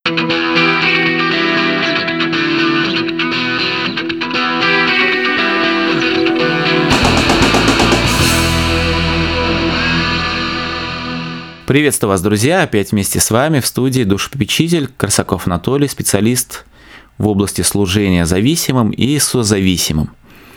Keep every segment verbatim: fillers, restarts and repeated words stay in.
Приветствую вас, друзья! Опять вместе с вами в студии душепопечитель Корсаков Анатолий, специалист в области служения зависимым и созависимым.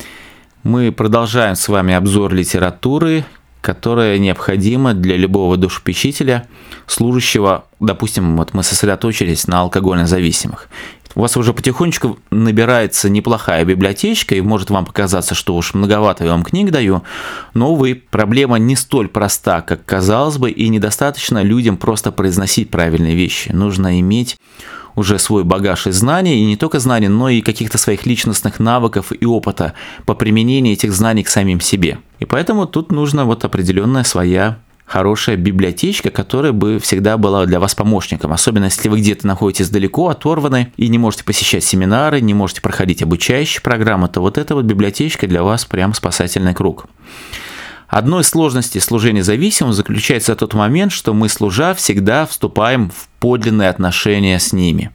Мы продолжаем с вами обзор литературы, которая необходима для любого душепопечителя, служащего, допустим, вот мы сосредоточились на алкогольно зависимых. У вас уже потихонечку набирается неплохая библиотечка, и может вам показаться, что уж многовато я вам книг даю, но, увы, проблема не столь проста, как казалось бы, и недостаточно людям просто произносить правильные вещи. Нужно иметь уже свой багаж из знаний, и не только знаний, но и каких-то своих личностных навыков и опыта по применению этих знаний к самим себе. И поэтому тут нужна вот определенная своя хорошая библиотечка, которая бы всегда была для вас помощником, особенно если вы где-то находитесь далеко, оторваны и не можете посещать семинары, не можете проходить обучающие программы, то вот эта вот библиотечка для вас прям спасательный круг. Одной из сложностей служения зависимым заключается в тот момент, что мы, служа, всегда вступаем в подлинные отношения с ними.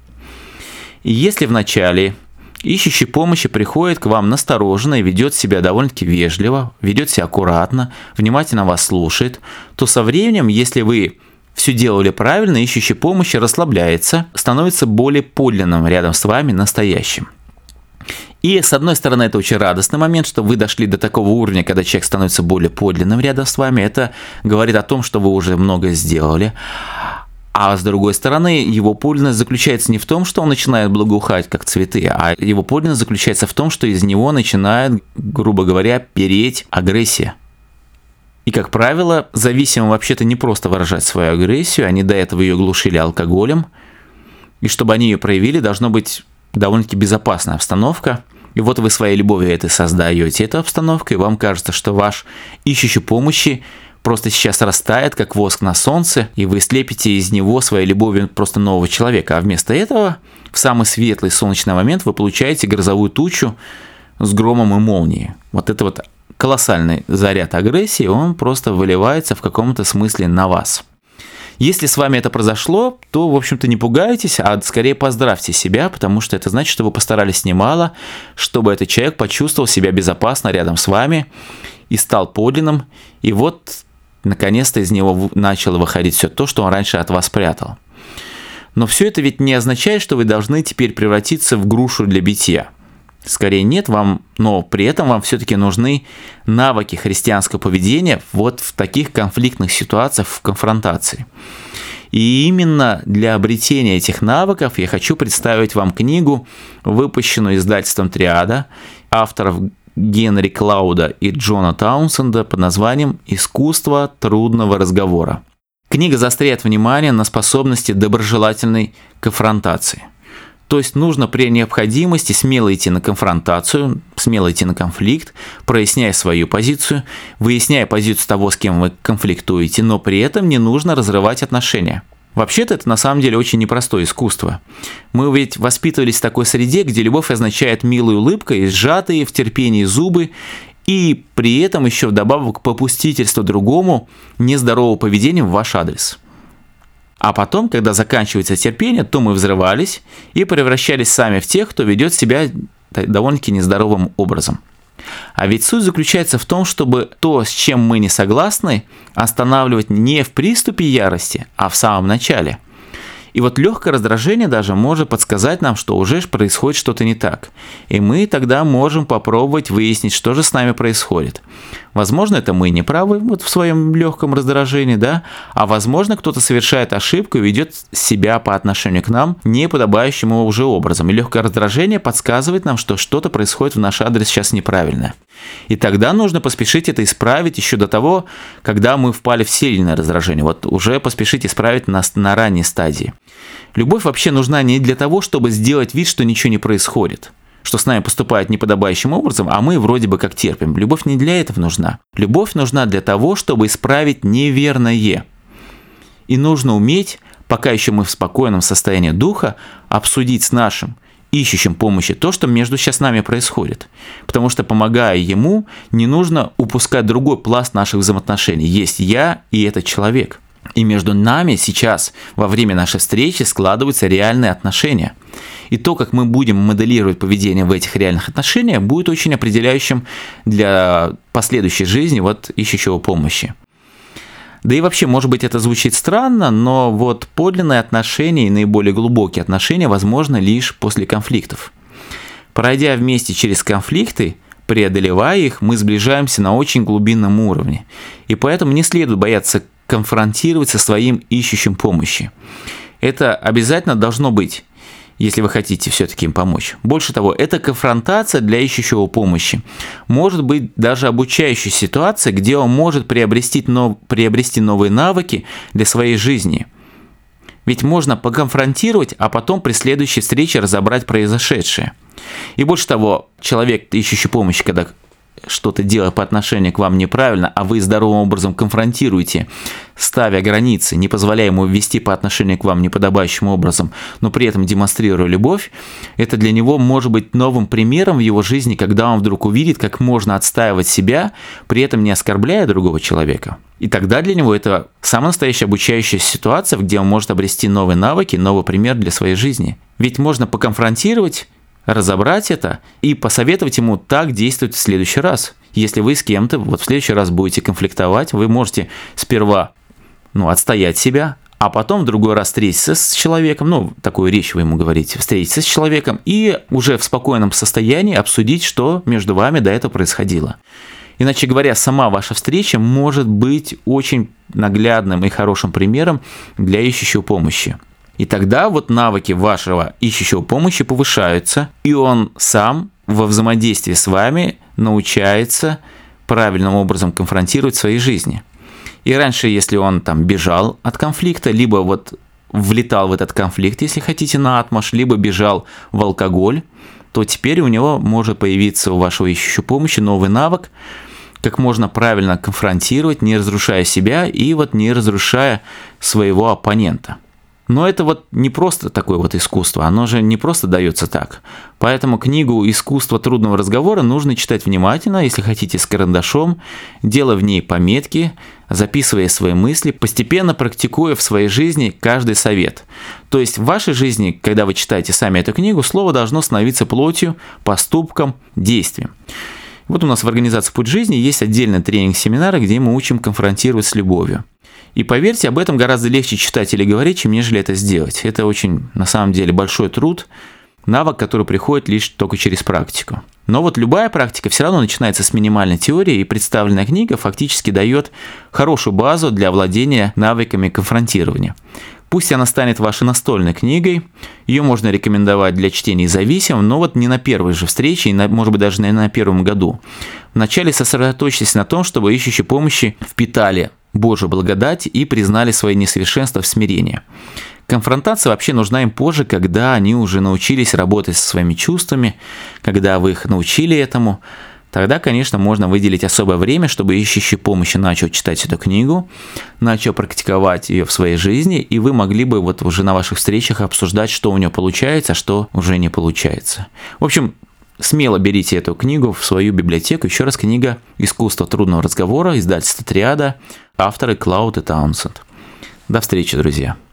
И если вначале ищущий помощи приходит к вам настороженно и ведет себя довольно-таки вежливо, ведет себя аккуратно, внимательно вас слушает, то со временем, если вы все делали правильно, ищущий помощи расслабляется, становится более подлинным рядом с вами, настоящим. И, с одной стороны, это очень радостный момент, что вы дошли до такого уровня, когда человек становится более подлинным рядом с вами. Это говорит о том, что вы уже многое сделали. А с другой стороны, его подлинность заключается не в том, что он начинает благоухать, как цветы, а его подлинность заключается в том, что из него начинает, грубо говоря, переть агрессия. И, как правило, зависимым вообще-то не просто выражать свою агрессию, они до этого ее глушили алкоголем, и чтобы они ее проявили, должно быть довольно-таки безопасная обстановка. И вот вы своей любовью это создаете, эту обстановку, и вам кажется, что ваш ищущий помощи просто сейчас растает, как воск на солнце, и вы слепите из него своей любовью просто нового человека. А вместо этого, в самый светлый солнечный момент, вы получаете грозовую тучу с громом и молнией. Вот это вот колоссальный заряд агрессии, он просто выливается в каком-то смысле на вас. Если с вами это произошло, то, в общем-то, не пугайтесь, а скорее поздравьте себя, потому что это значит, что вы постарались немало, чтобы этот человек почувствовал себя безопасно рядом с вами и стал подлинным, и вот наконец-то из него начало выходить все то, что он раньше от вас прятал. Но все это ведь не означает, что вы должны теперь превратиться в грушу для битья. Скорее нет, вам, но при этом вам все-таки нужны навыки христианского поведения вот в таких конфликтных ситуациях, в конфронтации. И именно для обретения этих навыков я хочу представить вам книгу, выпущенную издательством «Триада», авторов Генри Клауда и Джона Таунсенда под названием «Искусство трудного разговора». Книга заостряет внимание на способности доброжелательной конфронтации. То есть нужно при необходимости смело идти на конфронтацию, смело идти на конфликт, проясняя свою позицию, выясняя позицию того, с кем вы конфликтуете, но при этом не нужно разрывать отношения. Вообще-то это на самом деле очень непростое искусство. Мы ведь воспитывались в такой среде, где любовь означает милую улыбкой, сжатые в терпении зубы, и при этом еще вдобавок попустительство другому нездорового поведения в ваш адрес. А потом, когда заканчивается терпение, то мы взрывались и превращались сами в тех, кто ведет себя довольно-таки нездоровым образом. А ведь суть заключается в том, чтобы то, с чем мы не согласны, останавливать не в приступе ярости, а в самом начале. И вот легкое раздражение даже может подсказать нам, что уже происходит что-то не так. И мы тогда можем попробовать выяснить, что же с нами происходит. Возможно, это мы не правы вот в своем легком раздражении, да? А возможно, кто-то совершает ошибку и ведет себя по отношению к нам неподобающим его уже образом. И легкое раздражение подсказывает нам, что что-то происходит в наш адрес сейчас неправильное. И тогда нужно поспешить это исправить еще до того, когда мы впали в сильное раздражение. Вот уже поспешить исправить на, на ранней стадии. Любовь вообще нужна не для того, чтобы сделать вид, что ничего не происходит, что с нами поступают неподобающим образом, а мы вроде бы как терпим. Любовь не для этого нужна. Любовь нужна для того, чтобы исправить неверное. И нужно уметь, пока еще мы в спокойном состоянии духа, обсудить с нашим ищущим помощи то, что между сейчас нами происходит. Потому что, помогая ему, не нужно упускать другой пласт наших взаимоотношений. Есть я и этот человек. И между нами сейчас, во время нашей встречи, складываются реальные отношения. И то, как мы будем моделировать поведение в этих реальных отношениях, будет очень определяющим для последующей жизни вот ищущего помощи. Да и вообще, может быть, это звучит странно, но вот подлинные отношения и наиболее глубокие отношения возможны лишь после конфликтов. Пройдя вместе через конфликты, преодолевая их, мы сближаемся на очень глубинном уровне. И поэтому не следует бояться конфронтировать со своим ищущим помощи. Это обязательно должно быть, если вы хотите все-таки им помочь. Больше того, эта конфронтация для ищущего помощи может быть даже обучающей ситуацией, где он может приобрести, нов... приобрести новые навыки для своей жизни. Ведь можно поконфронтировать, а потом при следующей встрече разобрать произошедшее. И больше того, человек, ищущий помощи, когда что-то делает по отношению к вам неправильно, а вы здоровым образом конфронтируете, ставя границы, не позволяя ему вести по отношению к вам неподобающим образом, но при этом демонстрируя любовь, это для него может быть новым примером в его жизни, когда он вдруг увидит, как можно отстаивать себя, при этом не оскорбляя другого человека. И тогда для него это самая настоящая обучающая ситуация, где он может обрести новые навыки, новый пример для своей жизни. Ведь можно поконфронтировать, разобрать это и посоветовать ему так действовать в следующий раз. Если вы с кем-то вот в следующий раз будете конфликтовать, вы можете сперва ну, отстоять себя, а потом в другой раз встретиться с человеком, ну, такую речь вы ему говорите, встретиться с человеком и уже в спокойном состоянии обсудить, что между вами до этого происходило. Иначе говоря, сама ваша встреча может быть очень наглядным и хорошим примером для ищущего помощи. И тогда вот навыки вашего ищущего помощи повышаются, и он сам во взаимодействии с вами научается правильным образом конфронтировать в своей жизни. И раньше, если он там бежал от конфликта, либо вот влетал в этот конфликт, если хотите, наотмашь, либо бежал в алкоголь, то теперь у него может появиться у вашего ищущего помощи новый навык, как можно правильно конфронтировать, не разрушая себя и вот не разрушая своего оппонента. Но это вот не просто такое вот искусство, оно же не просто дается так. Поэтому книгу «Искусство трудного разговора» нужно читать внимательно, если хотите, с карандашом, делая в ней пометки, записывая свои мысли, постепенно практикуя в своей жизни каждый совет. То есть в вашей жизни, когда вы читаете сами эту книгу, слово должно становиться плотью, поступком, действием. Вот у нас в организации «Путь жизни» есть отдельный тренинг-семинар, где мы учим конфронтировать с любовью. И поверьте, об этом гораздо легче читать или говорить, чем нежели это сделать. Это очень, на самом деле, большой труд, навык, который приходит лишь только через практику. Но вот любая практика все равно начинается с минимальной теории, и представленная книга фактически дает хорошую базу для владения навыками конфронтирования. Пусть она станет вашей настольной книгой, ее можно рекомендовать для чтения зависимым, но вот не на первой же встрече, и на, может быть даже не на первом году. Вначале сосредоточьтесь на том, чтобы ищущие помощи впитали Божью благодать и признали свои несовершенства в смирении. Конфронтация вообще нужна им позже, когда они уже научились работать со своими чувствами, когда вы их научили этому. Тогда, конечно, можно выделить особое время, чтобы ищущий помощи начал читать эту книгу, начал практиковать ее в своей жизни, и вы могли бы вот уже на ваших встречах обсуждать, что у него получается, а что уже не получается. В общем, смело берите эту книгу в свою библиотеку. Еще раз, книга «Искусство трудного разговора», издательство «Триада», авторы Клауд и Таунсенд. До встречи, друзья!